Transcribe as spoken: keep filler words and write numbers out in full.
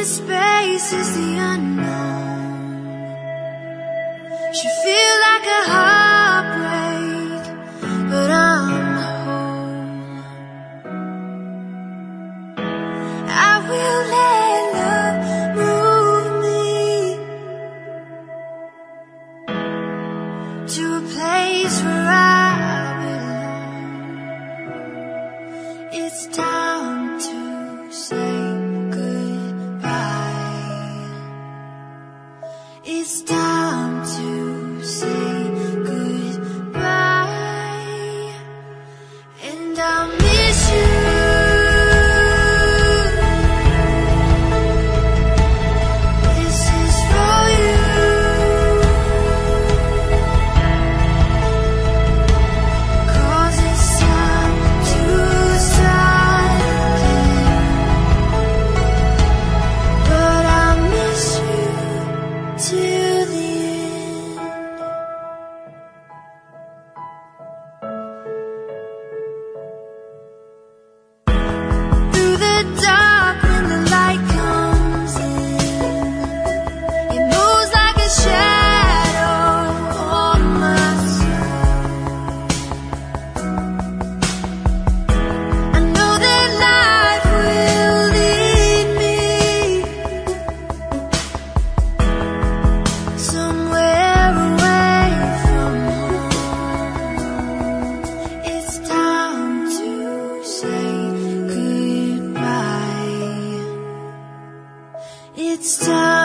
space is the unknown. Should feel like a heartbreak, but I'm home. I will let love move me to a place where I belong. It's time to say it's time to say goodbye, and I'll miss you. This is for you, 'cause it's time to start again. But I'll miss you till the end. Through the dark when the light comes in, it moves like a shadow on my soul. I know that life will lead me somewhere away from home. It's time to say goodbye. It's time